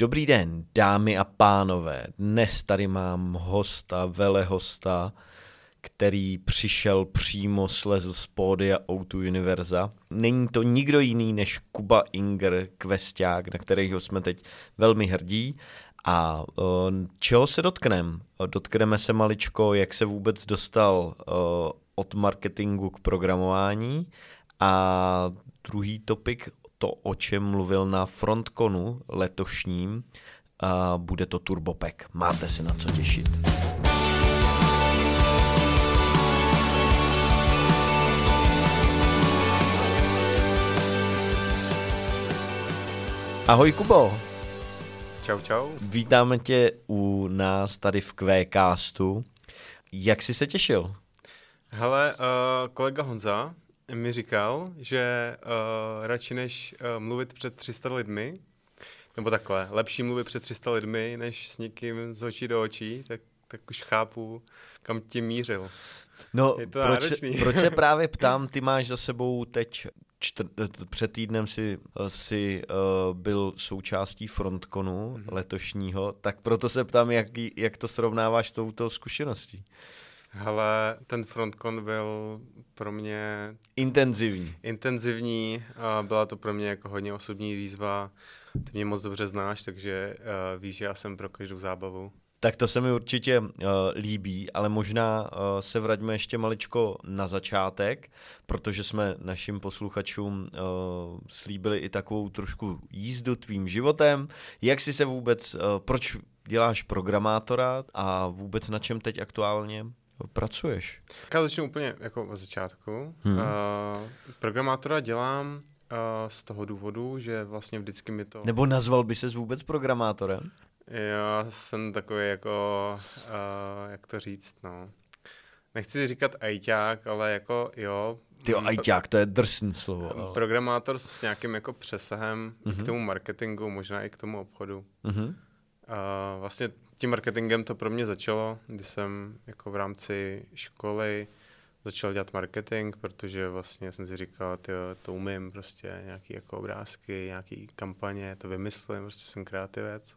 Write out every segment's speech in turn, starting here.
Dobrý den, dámy a pánové. Dnes tady mám hosta, velehosta, který přišel přímo, slezl z pódia O2 Univerza. Není to nikdo jiný než Kuba Inger, kvesťák, na kterého jsme teď velmi hrdí. A čeho se dotkneme? Dotkneme se maličko, jak se vůbec dostal od marketingu k programování. A druhý topik, to, o čem mluvil na Frontconu letošním, bude to TurboPack. Máte se na co těšit. Ahoj Kubo. Čau, čau. Vítáme tě u nás tady v Quakecastu. Jak jsi se těšil? Hele, kolega Honza mi říkal, že radši než mluvit před 300 lidmi, nebo takhle, lepší mluvit před 300 lidmi, než s někým z očí do očí, tak už chápu, kam tě mířil. No, je to náročný. Proč se právě ptám, ty máš za sebou teď, před týdnem si byl součástí Frontconu letošního, tak proto se ptám, jak to srovnáváš s touto zkušeností. Hele, ten Frontcon byl pro mě intenzivní, byla to pro mě jako hodně osobní výzva. Ty mě moc dobře znáš, takže víš, že já jsem pro každou zábavu. Tak to se mi určitě líbí, ale možná se vraťme ještě maličko na začátek, protože jsme našim posluchačům slíbili i takovou trošku jízdu tvým životem. Jak jsi se vůbec, proč děláš programátora a vůbec na čem teď aktuálně pracuješ? Já začnu úplně jako od začátku. Programátora dělám z toho důvodu, že vlastně vždycky mi to... Nebo nazval by ses vůbec programátorem? Já jsem takový jako, jak to říct, no. Nechci si říkat ajťák, ale jako jo. Tyjo, ajťák, to je drsný slovo. Ale... Programátor s nějakým jako přesahem k tomu marketingu, možná i k tomu obchodu. Vlastně tím marketingem to pro mě začalo, když jsem jako v rámci školy začal dělat marketing, protože vlastně jsem si říkal, tyjo, to umím, prostě nějaký jako obrázky, nějaký kampaně, to vymyslím, prostě jsem kreativec.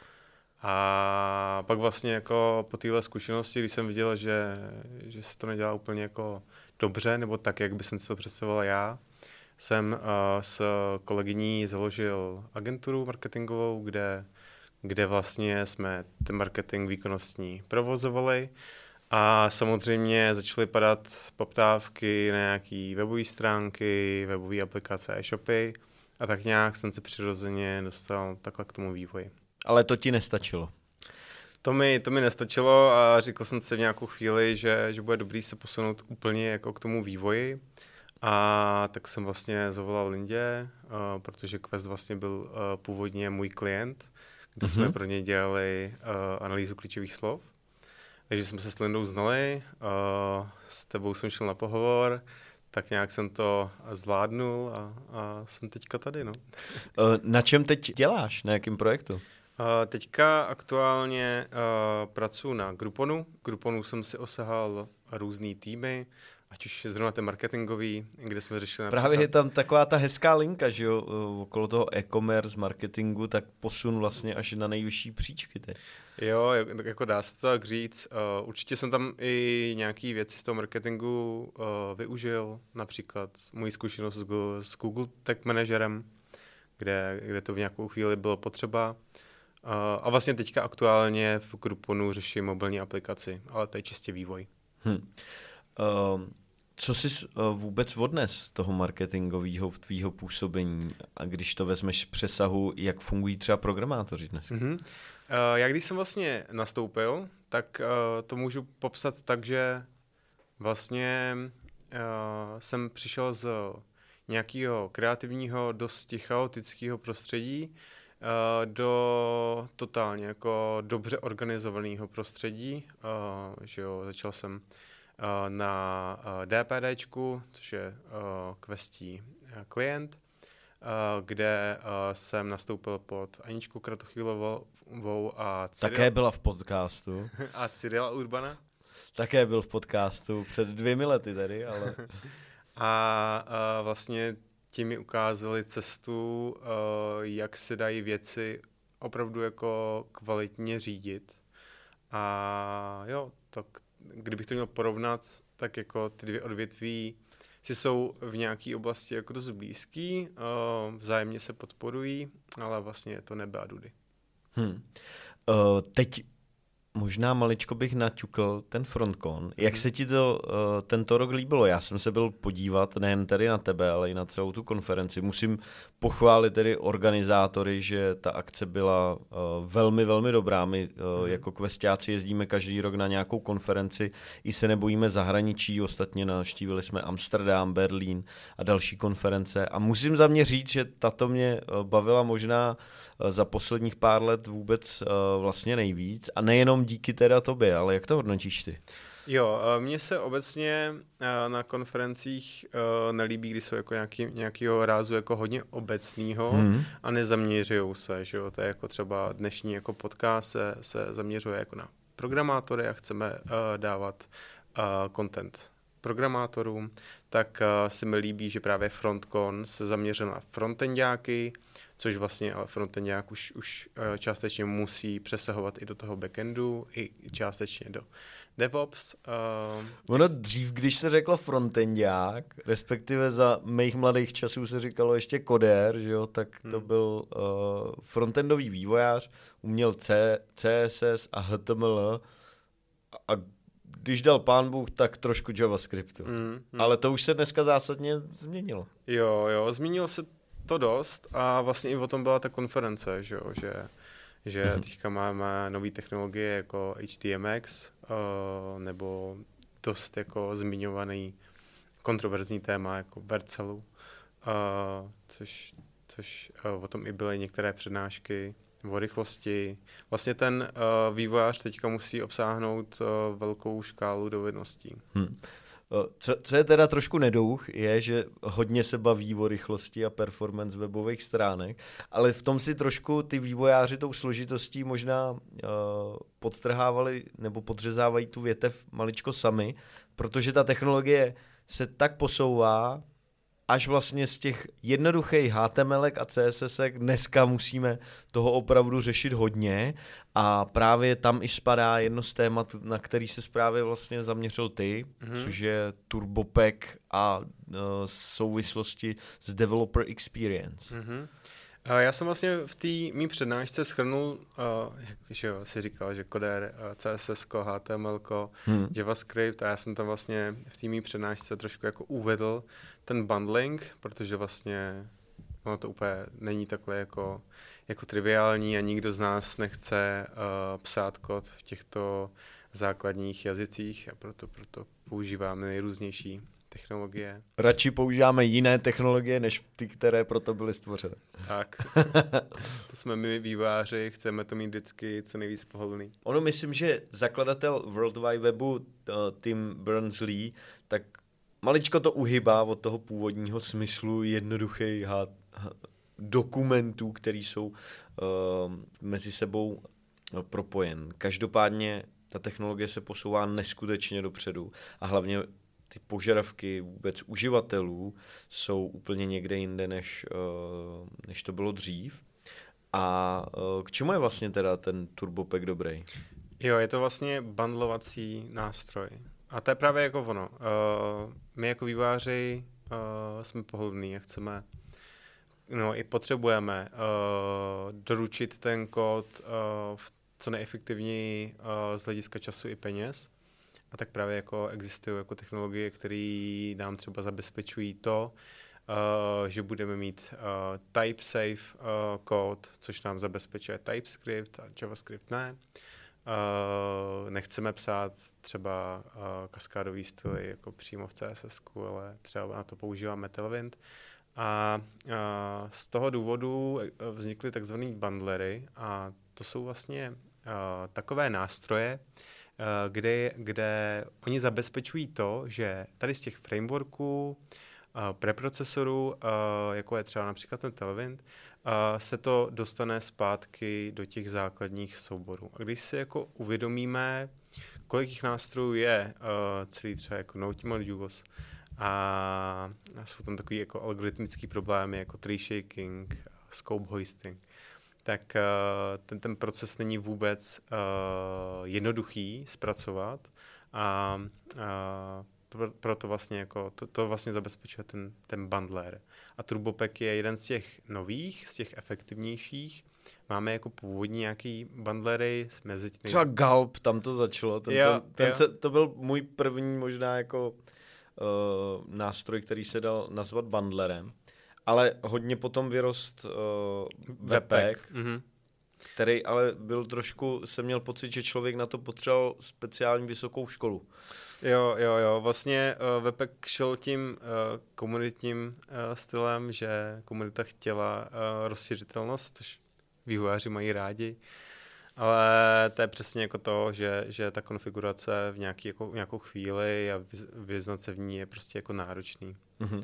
A pak vlastně jako po téhle zkušenosti, když jsem viděl, že se to nedělá úplně jako dobře, nebo tak, jak bych si to představoval já, jsem s kolegyní založil agenturu marketingovou, kde vlastně jsme ten marketing výkonnostní provozovali a samozřejmě začaly padat poptávky na nějaké webové stránky, webové aplikace, e-shopy a tak nějak jsem se přirozeně dostal takhle k tomu vývoji. Ale to ti nestačilo. To mi nestačilo a řekl jsem si v nějakou chvíli, že bude dobrý se posunout úplně jako k tomu vývoji. A tak jsem vlastně zavolal Lindě, protože Quest vlastně byl původně můj klient, kde jsme pro ně dělali analýzu klíčových slov. Takže jsme se s Lindou znali, s tebou jsem šel na pohovor, tak nějak jsem to zvládnul a jsem teďka tady, no. Na čem teď děláš? Na jakém projektu? Teďka aktuálně pracuji na Grouponu. Grouponu jsem si osahal různý týmy, ať už zrovna ten marketingový, kde jsme řešili například... Právě je tam taková ta hezká linka, že jo, okolo toho e-commerce, marketingu, tak posun vlastně až na nejvyšší příčky teď. Jo, jako dá se to tak říct. Určitě jsem tam i nějaký věci z toho marketingu využil, například moji zkušenost s Google Tag Managerem, kde to v nějakou chvíli bylo potřeba. A vlastně teďka aktuálně v Grouponu řeším mobilní aplikaci, ale to je čistě vývoj. Co jsi vůbec odnes z toho marketingového tvýho působení, a když to vezmeš v přesahu, jak fungují třeba programátoři dnes? Já když jsem vlastně nastoupil, tak to můžu popsat tak, že vlastně jsem přišel z nějakého kreativního, dosti chaotického prostředí do totálně jako dobře organizovaného prostředí. Že jo, začal jsem na DPDčku, což je Questí klient, kde jsem nastoupil pod Aničku Kratochvílovou a Cyrila. Také byla v podcastu. A Cyrila Urbana. Také byl v podcastu před 2 lety tady, ale... A vlastně ti mi ukázali cestu, jak se dají věci opravdu jako kvalitně řídit. A jo, tak kdybych to měl porovnat, tak jako ty dvě odvětví si jsou v nějaké oblasti jako dost blízký, vzájemně se podporují, ale vlastně je to nebe a dudy. Teď možná maličko bych naťukl ten Frontcon. Jak se ti to tento rok líbilo? Já jsem se byl podívat nejen tady na tebe, ale i na celou tu konferenci. Musím pochválit tedy organizátory, že ta akce byla velmi, velmi dobrá. My jako kvesťáci jezdíme každý rok na nějakou konferenci, i se nebojíme zahraničí. Ostatně navštívili jsme Amsterdam, Berlín a další konference. A musím za mě říct, že tato mě bavila možná za posledních pár let vůbec vlastně nejvíc. A nejenom díky teda tobě, ale jak to hodnotíš ty? Jo, mně se obecně na konferencích nelíbí, když jsou jako nějakýho rázu jako hodně obecného a nezaměřují se, že jo, to je jako třeba dnešní jako podcast se zaměřuje jako na programátory a chceme dávat content programátorům, tak se mi líbí, že právě Frontcon se zaměřil na frontendáky, což vlastně ale frontendák už částečně musí přesahovat i do toho backendu, i částečně do DevOps. Ono dřív, když se řeklo frontendák, respektive za mých mladých časů se říkalo ještě kodér, že jo, tak to byl frontendový vývojář, uměl CSS a HTML a když dal pán Bůh, tak trošku JavaScriptu. Ale to už se dneska zásadně změnilo. Jo, změnilo se to dost a vlastně i o tom byla ta konference, že teďka máme nové technologie jako HTMX nebo dost jako zmiňovaný kontroverzní téma jako Vercelu, což o tom i byly některé přednášky o rychlosti. Vlastně ten vývojář teďka musí obsáhnout velkou škálu dovedností. Co je teda trošku nedouch, je, že hodně se baví o rychlosti a performance webových stránek, ale v tom si trošku ty vývojáři tou složitostí možná podtrhávali nebo podřezávají tu větev maličko sami, protože ta technologie se tak posouvá, až vlastně z těch jednoduchých HTMLek a CSSek dneska musíme toho opravdu řešit hodně a právě tam i spadá jedno z témat, na který se právě vlastně zaměřil ty, což je TurboPack a souvislosti s Developer Experience. Já jsem vlastně v té mý přednášce shrnul, že jo, si říkal, že kodér, CSS, HTML, JavaScript a já jsem tam vlastně v té mý přednášce trošku jako uvedl ten bundling, protože vlastně ono to úplně není takhle jako triviální a nikdo z nás nechce psát kód v těchto základních jazycích a proto používáme nejrůznější technologie. Radši používáme jiné technologie, než ty, které proto byly stvořeny. Tak, to jsme my vývojáři, chceme to mít vždycky co nejvíc pohodlný. Ono myslím, že zakladatel World Wide Webu Tim Berners-Lee, tak maličko to uhybá od toho původního smyslu jednoduchých dokumentů, který jsou mezi sebou propojen. Každopádně ta technologie se posouvá neskutečně dopředu a hlavně ty požadavky vůbec uživatelů jsou úplně někde jinde, než to bylo dřív. A k čemu je vlastně teda ten TurboPack dobrý? Jo, je to vlastně bundlovací nástroj. A to je právě jako ono. My jako vývojáři jsme pohodlní a chceme, i potřebujeme doručit ten kód co nejefektivněji z hlediska času i peněz. A tak právě jako existují jako technologie, které nám třeba zabezpečují to, že budeme mít type-safe kód, což nám zabezpečuje TypeScript a JavaScript ne. Nechceme psát třeba kaskádový styly jako přímo v CSS-ku, ale třeba na to používáme Tailwind. A z toho důvodu vznikly takzvané bundlery a to jsou vlastně takové nástroje, kde oni zabezpečují to, že tady z těch frameworků, preprocesorů, jako je třeba například ten Tailwind, se to dostane zpátky do těch základních souborů. A když si jako uvědomíme, kolik jich nástrojů je, celý třeba jako Node modules, a jsou tam takový jako algoritmický problémy, jako tree shaking, scope hoisting, tak ten proces není vůbec jednoduchý zpracovat a proto vlastně jako to vlastně zabezpečuje ten bundler. A TurboPack je jeden z těch nových, z těch efektivnějších. Máme jako původní nějaký bundlery mezi... Třeba Gulp, tam to začalo. To byl můj první možná jako nástroj, který se dal nazvat bundlerem. Ale hodně potom vyrost Webpack, který ale byl trošku, jsem měl pocit, že člověk na to potřeboval speciální vysokou školu. Jo, vlastně Webpack šel tím komunitním stylem, že komunita chtěla rozšířitelnost, což vývojáři mají rádi, ale to je přesně jako to, že ta konfigurace v nějakou chvíli a vyznat se v ní je prostě jako náročný.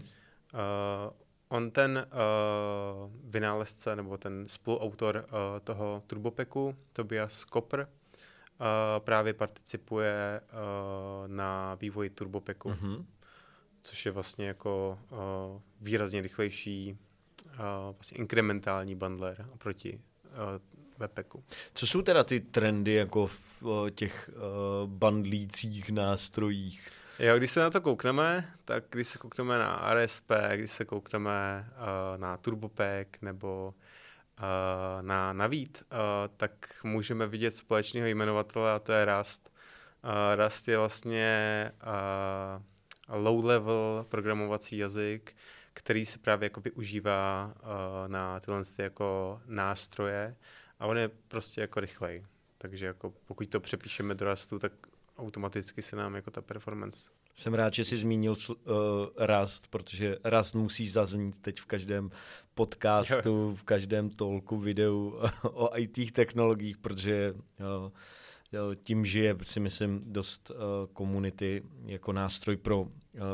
On ten vynálezce nebo ten spoluautor toho TurboPacku, Tobias Kopr, právě participuje na vývoji TurboPacku, což je vlastně jako výrazně rychlejší vlastně inkrementální bundler oproti Webpacku. Co jsou teda ty trendy jako v těch bundlících nástrojích? Jo, když se na to koukneme, tak když se koukneme na RSP, když se koukneme na TurboPack nebo na Navid, tak můžeme vidět společného jmenovatele a to je Rust. Rust je vlastně low-level programovací jazyk, který se právě jako využívá na tyhle jako nástroje a on je prostě jako rychlej. Takže jako pokud to přepíšeme do Rustu, tak automaticky se nám jako ta performance. Jsem rád, že jsi zmínil Rust, protože Rust musí zaznít teď v každém podcastu, v každém talku, videu o IT technologiích, protože tím žije, si myslím, dost komunity jako nástroj pro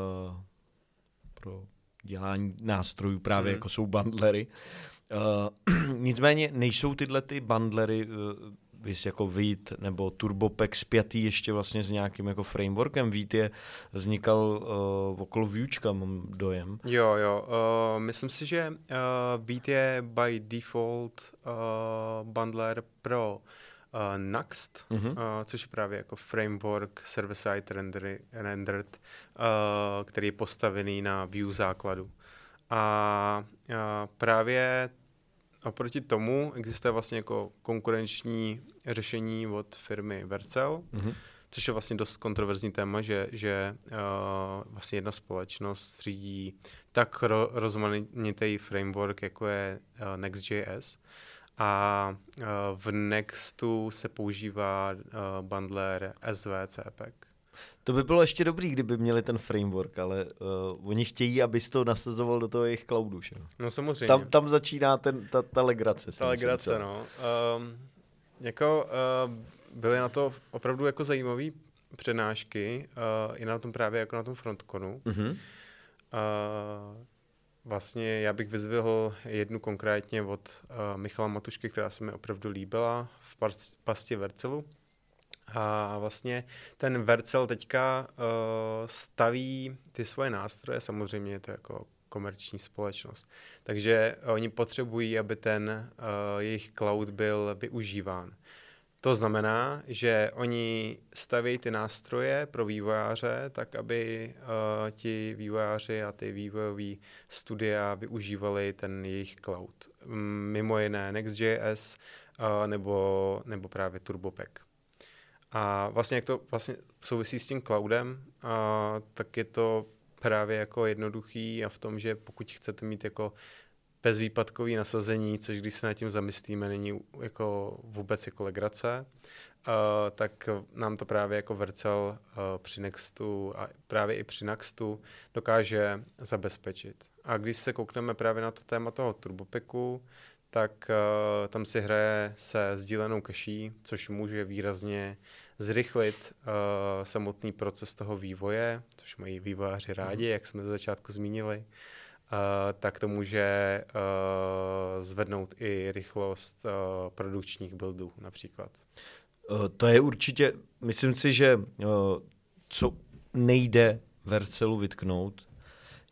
dělání nástrojů, právě jako jsou bundlery. Nicméně nejsou tyhle ty bundlery jako Vite nebo TurboPack spjatý ještě vlastně s nějakým jako frameworkem. Vite vznikal okolo Vuečka, mám dojem. Jo. Myslím si, že Vite je by default bundler pro Nuxt, což je právě jako framework server-side rendered, který je postavený na Vue základu. A právě oproti tomu existuje vlastně jako konkurenční řešení od firmy Vercel, což je vlastně dost kontroverzní téma, že vlastně jedna společnost řídí tak rozmanitý framework, jako je Next.js. A v Nextu se používá bundler SVCpack. To by bylo ještě dobrý, kdyby měli ten framework, ale oni chtějí, abys to nasazoval do toho jejich cloudu. Že? No samozřejmě. Tam začíná ta legrace. Ta legrace, no. Byly na to opravdu jako zajímavé přednášky, i na tom právě jako na tom frontconu. Vlastně já bych vyzvihl jednu konkrétně od Michala Matušky, která se mi opravdu líbila v pasti Vercelu. A vlastně ten Vercel teďka staví ty svoje nástroje, samozřejmě je to jako komerční společnost. Takže oni potřebují, aby ten jejich cloud byl využíván. To znamená, že oni staví ty nástroje pro vývojáře, tak aby ti vývojáři a ty vývojové studia využívali ten jejich cloud. Mimo jiné Next.js nebo právě TurboPack. A vlastně jak to vlastně souvisí s tím cloudem, tak je to právě jako jednoduchý a v tom, že pokud chcete mít jako bezvýpadkový nasazení, což když se nad tím zamyslíme, není jako vůbec jako legrace, tak nám to právě jako Vercel při Nextu a právě i při Nuxtu dokáže zabezpečit. A když se koukneme právě na to téma toho TurboPacku, tak tam si hraje se sdílenou cache, což může výrazně zrychlit samotný proces toho vývoje, což mají vývojáři rádi, jak jsme ze začátku zmínili. Tak to může zvednout i rychlost produkčních buildů například. To je určitě, myslím si, že co nejde Vercelu vytknout,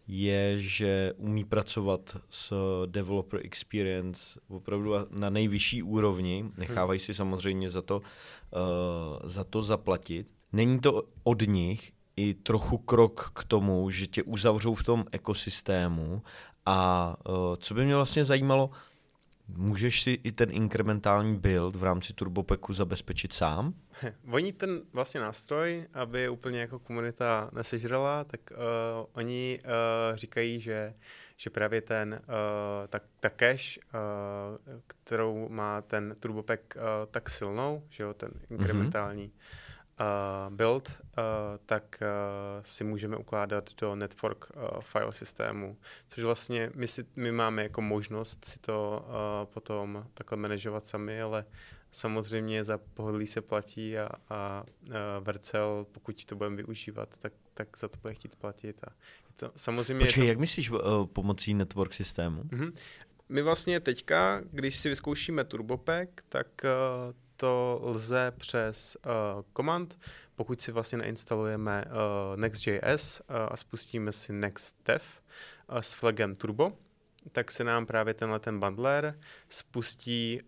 je, že umí pracovat s developer experience opravdu na nejvyšší úrovni. Nechávají si samozřejmě za to zaplatit. Není to od nich i trochu krok k tomu, že tě uzavřou v tom ekosystému a co by mě vlastně zajímalo, můžeš si i ten inkrementální build v rámci Turbopacku zabezpečit sám? Oni ten vlastně nástroj, aby je úplně jako komunita nesežrala, tak oni říkají, že právě ta cache, kterou má ten Turbopack tak silnou, že jo, ten inkrementální build, tak si můžeme ukládat do network file systému, což vlastně my máme jako možnost si to potom takhle manažovat sami, ale samozřejmě za pohodlí se platí a Vercel, pokud to budeme využívat, tak za to bude chtít platit. A to, samozřejmě Počkej, jak myslíš pomocí network systému? My vlastně teďka, když si vyzkoušíme Turbopack, tak to lze přes command, pokud si vlastně nainstalujeme Next.js a spustíme si Next.dev s flagem Turbo, tak se nám právě ten bundler spustí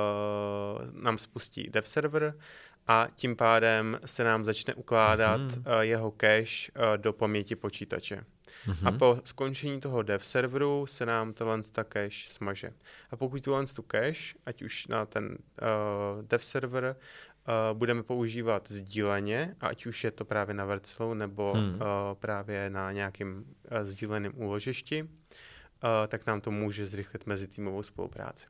dev server a tím pádem se nám začne ukládat jeho cache do paměti počítače. A po skončení toho dev serveru se nám ta cache smaže. A pokud tu cache, ať už na ten dev server, budeme používat sdíleně, ať už je to právě na Vercelu nebo právě na nějakém sdíleném úložišti, tak nám to může zrychlit mezitýmovou spolupráci.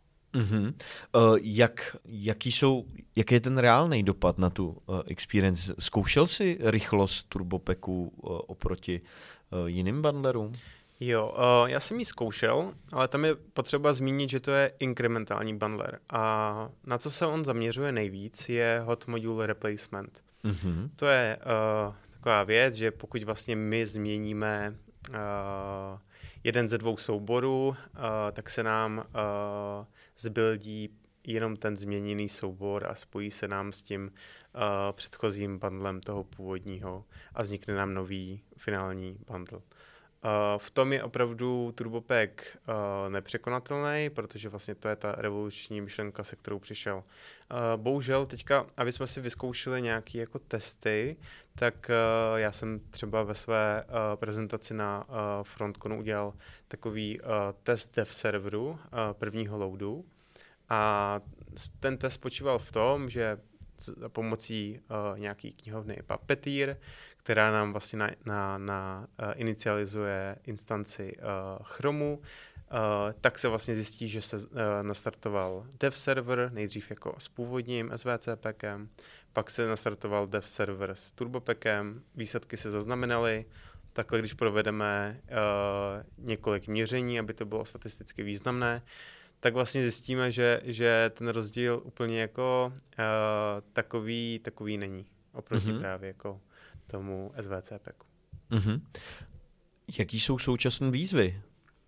Jaký je ten reálný dopad na tu experience? Zkoušel jsi rychlost Turbopacku oproti jiným bundlerům? Jo, já jsem ji zkoušel, ale tam je potřeba zmínit, že to je inkrementální bundler. A na co se on zaměřuje nejvíc, je hot module replacement. To je taková věc, že pokud vlastně my změníme jeden ze dvou souborů, tak se nám zbuildí jenom ten změněný soubor a spojí se nám s tím předchozím bundlem toho původního a vznikne nám nový finální bundle. V tom je opravdu Turbopack nepřekonatelný, protože vlastně to je ta revoluční myšlenka, se kterou přišel. Bohužel teďka, aby jsme si vyzkoušeli nějaké jako testy, tak já jsem třeba ve své prezentaci na Frontconu udělal takový test dev serveru prvního loadu a ten test spočíval v tom, že pomocí nějaký knihovny Puppeteer, která nám vlastně inicializuje instanci Chromu, tak se vlastně zjistí, že se nastartoval dev server, nejdřív jako s původním SVCPkem, pak se nastartoval dev server s Turbopackem, výsledky se zaznamenaly, takhle když provedeme několik měření, aby to bylo statisticky významné, tak vlastně zjistíme, že ten rozdíl úplně jako takový není oproti právě jako tomu SVCPku. Jaký jsou současné výzvy?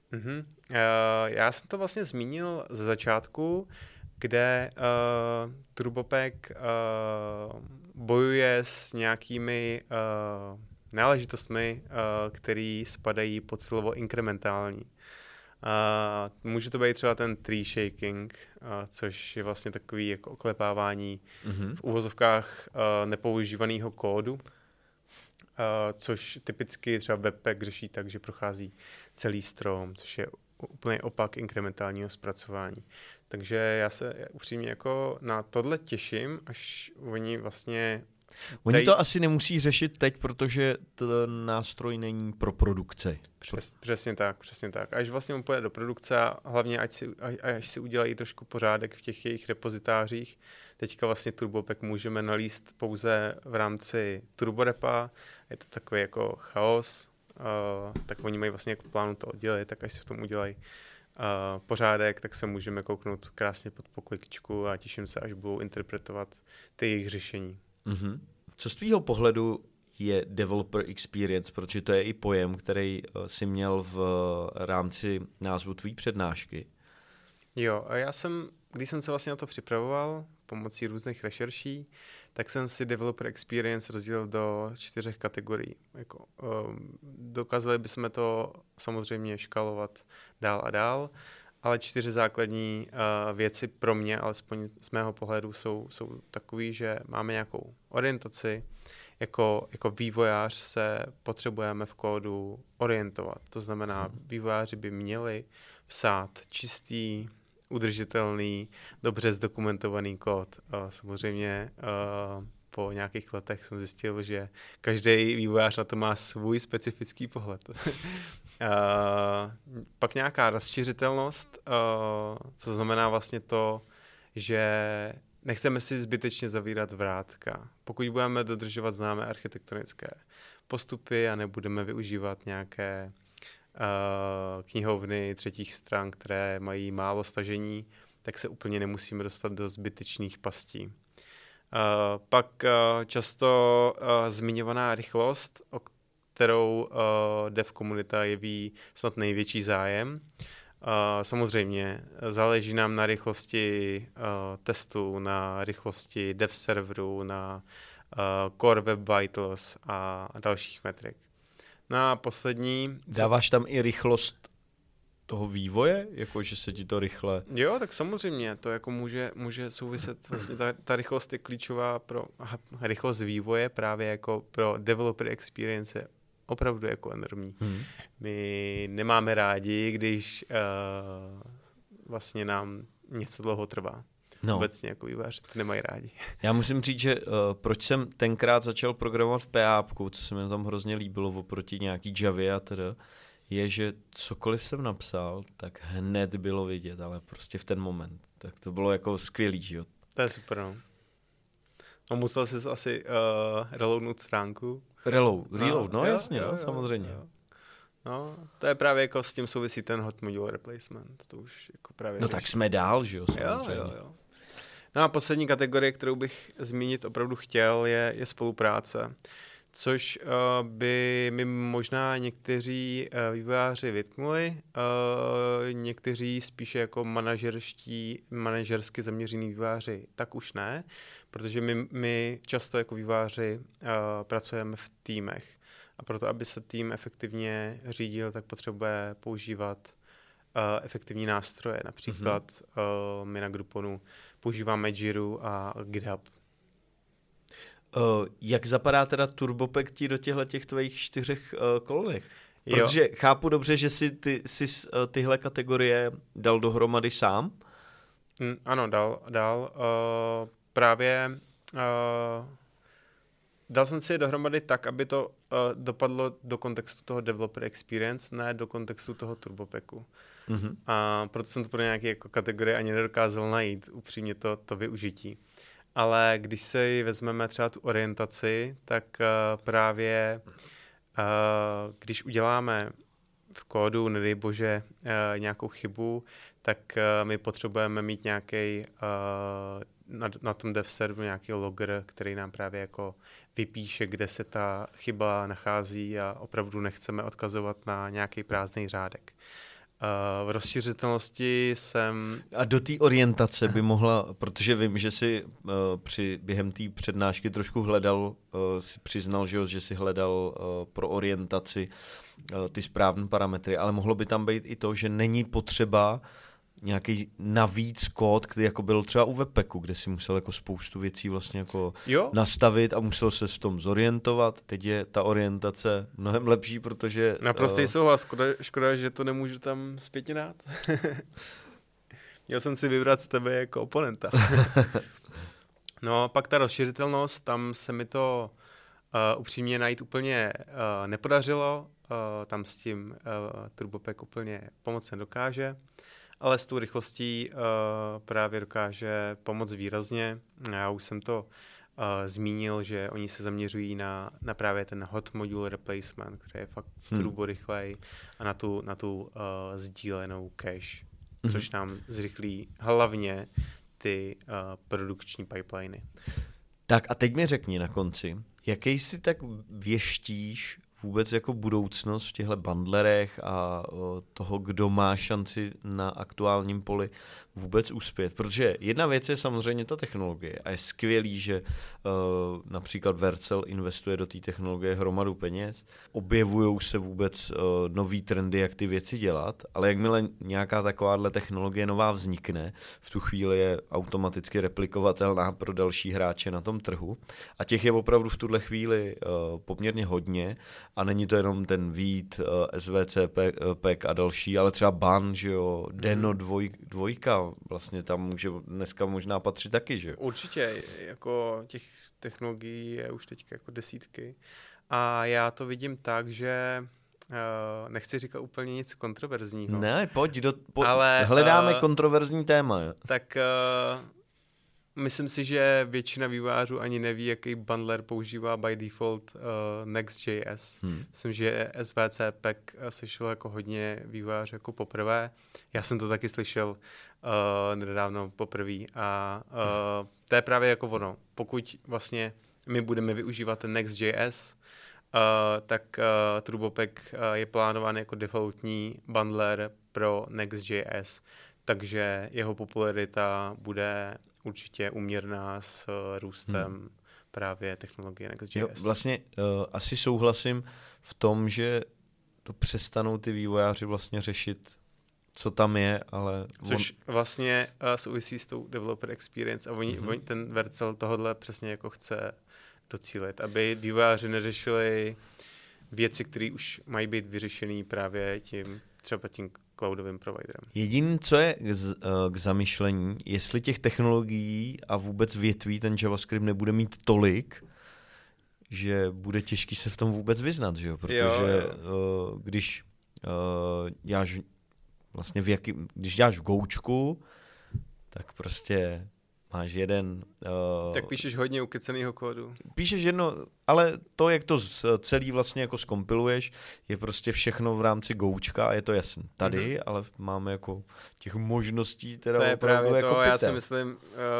Já jsem to vlastně zmínil ze začátku, kde Turbopack bojuje s nějakými náležitostmi, které spadají pod slovo inkrementální. Může to být třeba ten tree shaking, což je vlastně takový jako oklepávání v uvozovkách nepoužívaného kódu, což typicky třeba Webpack řeší tak, že prochází celý strom, což je úplný opak inkrementálního zpracování. Takže já se upřímně jako na tohle těším, až oni vlastně... Oni to asi nemusí řešit teď, protože ten nástroj není pro produkci. Přesně tak. Až vlastně on půjde do produkce a hlavně až si udělají trošku pořádek v těch jejich repozitářích. Teďka vlastně Turbopack můžeme nalíst pouze v rámci turborepa. Je to takový jako chaos. Tak oni mají vlastně jako plánu to oddělit, tak až si v tom udělají pořádek, tak se můžeme kouknout krásně pod pokličku a těším se, až budou interpretovat ty jejich řešení. Co z tvýho pohledu je developer experience, protože to je i pojem, který jsi měl v rámci názvu tvý přednášky? Jo, a já jsem když jsem se vlastně na to připravoval pomocí různých rešerší, tak jsem si developer experience rozdělil do 4 kategorií. Jako, dokázali bychom to samozřejmě škalovat dál a dál, ale 4 základní věci pro mě, alespoň z mého pohledu, jsou takový, že máme nějakou orientaci, jako vývojář se potřebujeme v kódu orientovat. To znamená, vývojáři by měli psát čistý, udržitelný, dobře zdokumentovaný kód. Samozřejmě po nějakých letech jsem zjistil, že každý vývojář na to má svůj specifický pohled. Pak nějaká rozšířitelnost, co znamená vlastně to, že nechceme si zbytečně zavírat vrátka. Pokud budeme dodržovat známé architektonické postupy a nebudeme využívat nějaké knihovny třetích stran, které mají málo stažení, tak se úplně nemusíme dostat do zbytečných pastí. Pak často zmiňovaná rychlost, o kterou dev komunita jeví snad největší zájem. Samozřejmě záleží nám na rychlosti testů, na rychlosti dev serveru, na Core Web Vitals a dalších metrik. No a poslední... Dáváš tam i rychlost toho vývoje? Jako, že se ti to rychle... Jo, tak samozřejmě. To jako může souviset. Vlastně ta rychlost je klíčová pro rychlost vývoje právě jako pro developer experience opravdu jako enormní. My nemáme rádi, když vlastně nám něco dlouho trvá. No. Obecně jako vývojáři to nemají rádi. Já musím říct, že proč jsem tenkrát začal programovat v PHP, co se mi tam hrozně líbilo oproti nějaký Javě a teda, je, že cokoliv jsem napsal, tak hned bylo vidět, ale prostě v ten moment. Tak to bylo jako skvělý, že jo. To je super, no. A musel jsi asi reloadnout stránku. Reload, no jasně, jo, samozřejmě. Jo. No, to je právě jako s tím souvisí ten hot module replacement. To už jako právě... No tak jsme dál, že jo, samozřejmě. Jo. No a poslední kategorie, kterou bych zmínit opravdu chtěl, je spolupráce. Což by mi možná někteří vývojáři vytknuli, někteří spíše jako manažersky zaměřený vývojáři, tak už ne, protože my často jako vývojáři pracujeme v týmech a proto, aby se tým efektivně řídil, tak potřebuje používat efektivní nástroje. Například my na Grouponu používáme Jiru a GitHub. Jak zapadá teda TurboPack ti do těch tvých 4 kolonech? Protože chápu dobře, že si tyhle kategorie dal dohromady sám? Ano, dal. Právě dal jsem si je dohromady tak, aby to dopadlo do kontextu toho developer experience, ne do kontextu toho TurboPacku. Mm-hmm. A proto jsem to pro nějaké jako kategorie ani nedokázal najít, upřímně to využití. Ale když si vezmeme třeba tu orientaci, tak právě když uděláme v kódu, nedej bože, nějakou chybu, tak my potřebujeme mít nějaký na tom dev serveru nějaký logger, který nám právě jako vypíše, kde se ta chyba nachází a opravdu nechceme odkazovat na nějaký prázdný řádek. V rozšířitelnosti jsem... A do té orientace by mohla, protože vím, že si během té přednášky trošku hledal, si přiznal, že si hledal pro orientaci ty správné parametry, ale mohlo by tam být i to, že není potřeba nějaký navíc kód, který jako byl třeba u Webpacku, kde si musel jako spoustu věcí vlastně jako nastavit a musel se v tom zorientovat. Teď je ta orientace mnohem lepší, protože... Naprostý souhlas. Škoda, že to nemůžu tam zpětně dát. Měl jsem si vybrat tebe jako oponenta. No, pak ta rozšířitelnost, tam se mi to upřímně najít úplně nepodařilo. Tam s tím TurboPack úplně pomoct nedokáže. Ale s tou rychlostí právě dokáže pomoct výrazně. Já už jsem to zmínil, že oni se zaměřují na právě ten hot module replacement, který je fakt turbo rychlej a na tu sdílenou cache, což nám zrychlí hlavně ty produkční pipeliny. Tak a teď mi řekni na konci, jaký si tak věštíš vůbec jako budoucnost v těchto bundlerech a toho, kdo má šanci na aktuálním poli vůbec uspět. Protože jedna věc je samozřejmě ta technologie a je skvělý, že například Vercel investuje do té technologie hromadu peněz, objevujou se vůbec nový trendy, jak ty věci dělat, ale jakmile nějaká takováhle technologie nová vznikne, v tu chvíli je automaticky replikovatelná pro další hráče na tom trhu a těch je opravdu v tuhle chvíli poměrně hodně a není to jenom ten Vít, SVC, PEC a další, ale třeba BAN, že jo, Deno dvojka, vlastně tam může dneska možná patřit taky, že jo? Určitě, jako těch technologií je už teď jako desítky a já to vidím tak, že nechci říkat úplně nic kontroverzního. Ne, pojď, ale, hledáme kontroverzní téma. Jo. Tak myslím si, že většina vývojářů ani neví, jaký bundler používá by default Next.js. Myslím, že SVC PEC slyšel jako hodně vývojářů jako poprvé. Já jsem to taky slyšel nedávno poprvé a to je právě jako ono. Pokud vlastně my budeme využívat ten Next.js, tak TurboPack je plánován jako defaultní bundler pro Next.js, takže jeho popularita bude určitě úměrná s růstem právě technologie Next.js. Jo, vlastně asi souhlasím v tom, že to přestanou ty vývojáři vlastně řešit, co tam je, ale... Což vlastně souvisí s tou developer experience a oni ten Vercel tohodle přesně jako chce docílit, aby vývojáři neřešili věci, které už mají být vyřešený právě třeba tím cloudovým providerem. Jediné, co je k zamyšlení, jestli těch technologií a vůbec větví ten JavaScript nebude mít tolik, že bude těžký se v tom vůbec vyznat, že jo? Protože když děláš vlastně když děláš v Goučku, tak prostě máš jeden... tak píšeš hodně ukeceného kódu. Píšeš jedno, ale to, jak to celý vlastně jako zkompiluješ, je prostě všechno v rámci Goučka a je to jasný. Tady, ale máme jako těch možností teda to je opravdu právě jako to, pytel. já si myslím...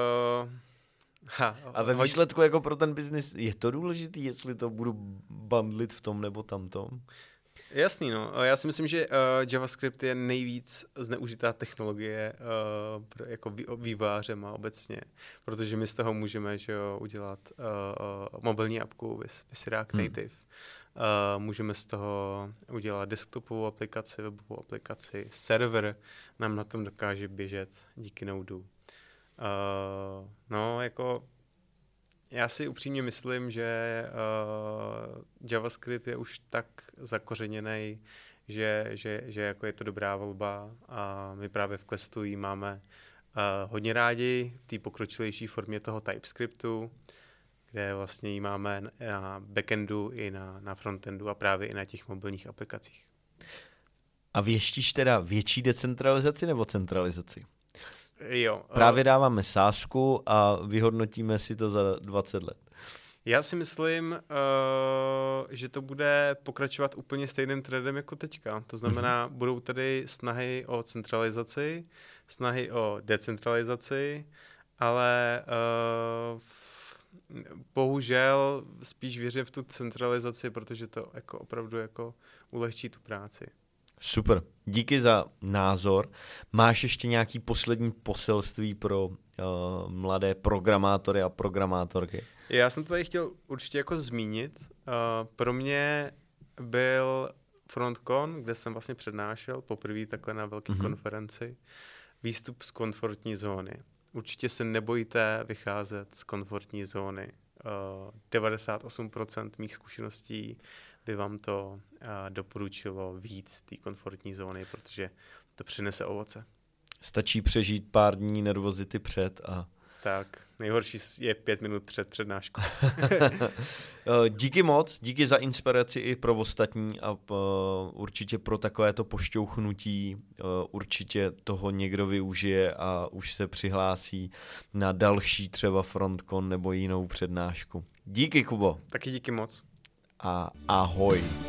a ve výsledku jako pro ten biznis je to důležitý, jestli to budu bundlit v tom nebo tamtom? Jasný, no. Já si myslím, že JavaScript je nejvíc zneužitá technologie jako vývojářem a obecně, protože my z toho můžeme udělat mobilní apku with React Native. Můžeme z toho udělat desktopovou aplikaci, webovou aplikaci, server nám na tom dokáže běžet díky Node. No, jako já si upřímně myslím, že JavaScript je už tak zakořeněný, že jako je to dobrá volba a my právě v Questu ji máme hodně rádi v té pokročilejší formě toho TypeScriptu, kde vlastně ji máme na backendu i na frontendu a právě i na těch mobilních aplikacích. A věštíš teda větší decentralizaci nebo centralizaci? Jo. Právě dáváme sázku a vyhodnotíme si to za 20 let. Já si myslím, že to bude pokračovat úplně stejným trendem jako teďka. To znamená, budou tady snahy o centralizaci, snahy o decentralizaci, ale bohužel spíš věřím v tu centralizaci, protože to jako opravdu jako ulehčí tu práci. Super, díky za názor. Máš ještě nějaký poslední poselství pro mladé programátory a programátorky? Já jsem to tady chtěl určitě jako zmínit. Pro mě byl FrontCon, kde jsem vlastně přednášel poprvé takhle na velké konferenci, výstup z komfortní zóny. Určitě se nebojte vycházet z komfortní zóny. 98% mých zkušeností by vám to doporučilo víc té komfortní zóny, protože to přinese ovoce. Stačí přežít pár dní nervozity před a... Tak, nejhorší je 5 minut před přednáškou. Díky moc, díky za inspiraci i pro ostatní a určitě pro takovéto pošťouchnutí určitě toho někdo využije a už se přihlásí na další třeba FrontCon nebo jinou přednášku. Díky, Kubo. Taky díky moc. A ahoj.